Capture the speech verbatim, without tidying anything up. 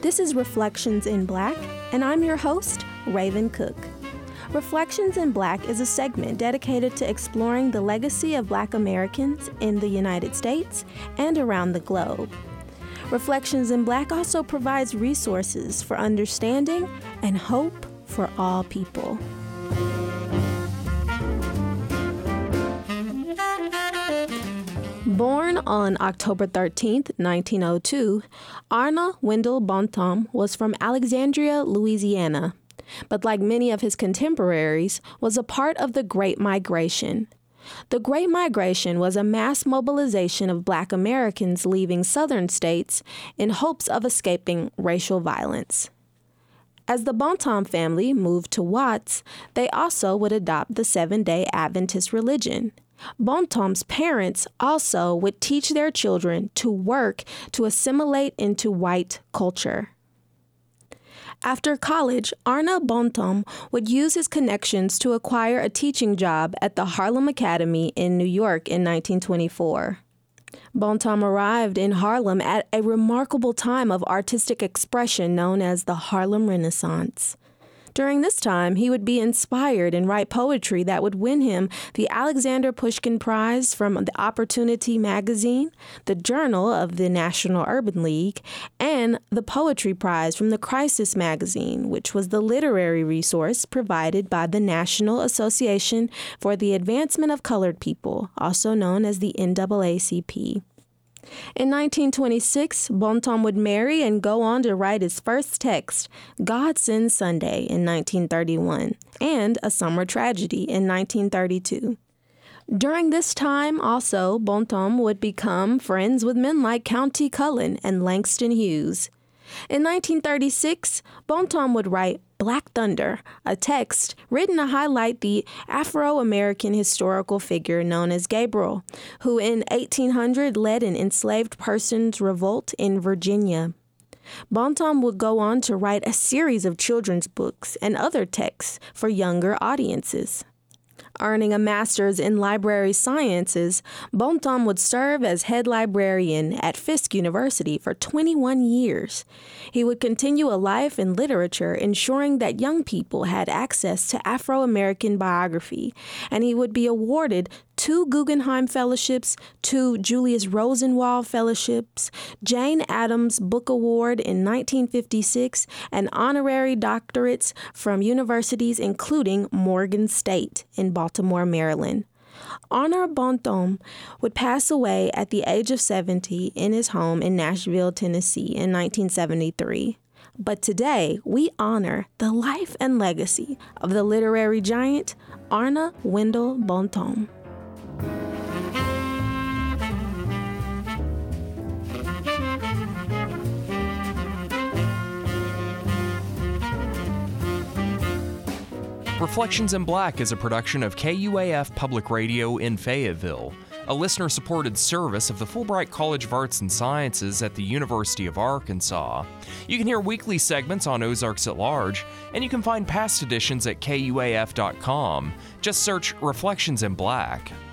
This is Reflections in Black, and I'm your host, Raven Cook. Reflections in Black is a segment dedicated to exploring the legacy of Black Americans in the United States and around the globe. Reflections in Black also provides resources for understanding and hope for all people. Born on October thirteenth, nineteen oh two, Arna Wendell Bontom was from Alexandria, Louisiana, but like many of his contemporaries, was a part of the Great Migration. The Great Migration was a mass mobilization of Black Americans leaving southern states in hopes of escaping racial violence. As the Bontom family moved to Watts, they also would adopt the Seventh-day Adventist religion. Bontom's parents also would teach their children to work to assimilate into white culture. After college, Arna Bontom would use his connections to acquire a teaching job at the Harlem Academy in New York in nineteen twenty-four. Bontom arrived in Harlem at a remarkable time of artistic expression known as the Harlem Renaissance. During this time, he would be inspired and write poetry that would win him the Alexander Pushkin Prize from the Opportunity magazine, the Journal of the National Urban League, and the Poetry Prize from the Crisis magazine, which was the literary resource provided by the National Association for the Advancement of Colored People, also known as the N double A C P. In nineteen twenty-six, Bontom would marry and go on to write his first text, God Sends Sunday, in nineteen thirty-one, and A Summer Tragedy in nineteen thirty-two. During this time, also, Bontom would become friends with men like Countee Cullen and Langston Hughes. In nineteen thirty-six, Bontom would write Black Thunder, a text written to highlight the Afro-American historical figure known as Gabriel, who in eighteen hundred led an enslaved persons revolt in Virginia. Bontom would go on to write a series of children's books and other texts for younger audiences. Earning a master's in library sciences, Bontom would serve as head librarian at Fisk University for twenty-one years. He would continue a life in literature, ensuring that young people had access to Afro-American biography, and he would be awarded two Guggenheim Fellowships, two Julius Rosenwald Fellowships, Jane Addams Book Award in nineteen fifty-six, and honorary doctorates from universities including Morgan State in Baltimore, Maryland. Arna Bontom would pass away at the age of seventy in his home in Nashville, Tennessee in nineteen seventy-three. But today, we honor the life and legacy of the literary giant Arna Wendell Bontom. Reflections in Black is a production of K U A F Public Radio in Fayetteville, a listener-supported service of the Fulbright College of Arts and Sciences at the University of Arkansas. You can hear weekly segments on Ozarks at Large, and you can find past editions at K U A F dot com. Just search Reflections in Black.